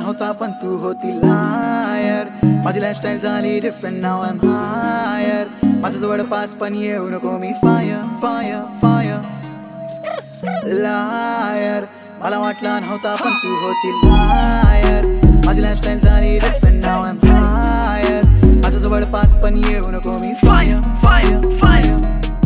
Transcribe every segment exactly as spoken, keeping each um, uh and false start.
नव्हता पण तू होती लायर. माझी लाईफस्टाईल झाली different, now I am higher. माझ्या जवळपास पण येऊ नको मी फायर फायर फायर लायर. मला वाटला नव्हता पण तू होती लायर. माझी लाईफस्टाईल झाली different, now I am higher. माझ्या जवळपास पण येऊ नको मी फायर फायर फायर.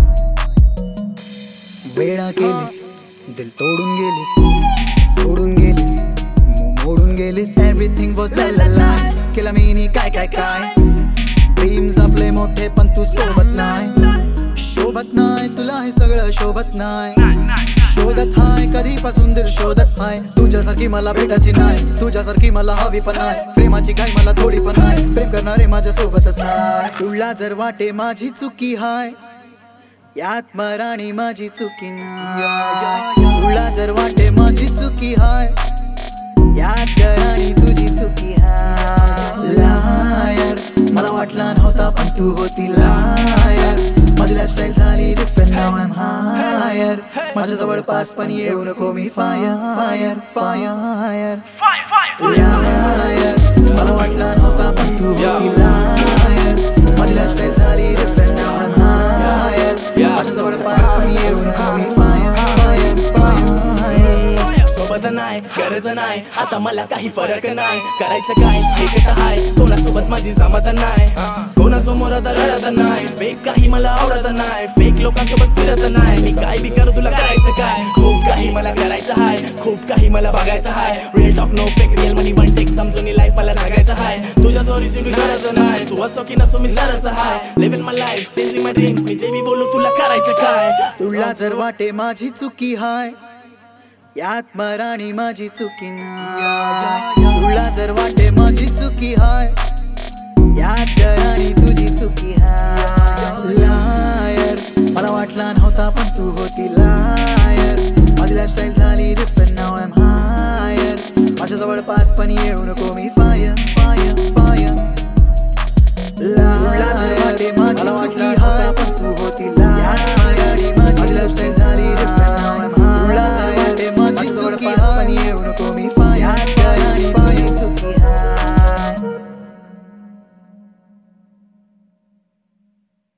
वेडा केलीस, दिल तोडून गेलीस, सोडून गेलीस, मोडून गेलीस. एव्हरीथिंग वॉज ला ला ला. केला मी नी काय काय काय. ड्रीम्स आपले मोठे पण तू सोबत नाही. शोभत नाही तुला हे सगळं शोभत नाही. शोधत हाय कधीपासून दिल शोधत हाय. तुझ्यासारखी मला भेटायची नाही, तुझ्यासारखी मला हवी पण आहे. प्रेमाची काय मला थोडी पण आहे. प्रेम करणारे माझ्या सोबतच आहे. तुला जर वाटे माझी चुकी हाय, यात मराणी माझी चुकी नाही. तुला जर वाटे माझी चुकी हाय, यात कराणी तुझी चुकी हाय. लायर. मला वाटला नव्हता पण तू होती लायर. माझी लाईफस्टाईल झाली different, now I am higher. माझ्या जवळपास पण येऊ नको मी फायर फायर फायर लायर. मला वाटला नव्हता पण तू होती लायर. माझी लाईफस्टाईल झाली different, now I am higher. माझ्या जवळपास पण येऊ नको मी फायर फायर फायर. सोबत नाही गरज नाही आता मला काही फरक नाही. करायचं काय हे तर हाय. कोणासोबत माझी जमत नाही, कोणासमोर आता रडत नाही. फेक काही मला आवडत नाही, फेक लोकांसोबत फिरत नाही. मी काय बी करू तुला करायचं काय. खूप काही मला करायचं हाय, खूप काही मला बघायचं हाय. Real talk no fake, real money one take. समजून लाईफ मला जगायचं हाय. तुझ्या स्टोरीची मी गरज नाही, तू असो की नसो मी सरस हाय. Living my life, changing my dreams. मी जे बी बोलू तुला करायचं काय. तुला जर वाटे माझी चुकी हाय, यात मराणी माझी चुकी नाही. तुला जर वाटे माझी चुकी हाय, यात कराणी तुझी चुकी हाय. लायर. मला वाटला नव्हता पण तू होती लायर.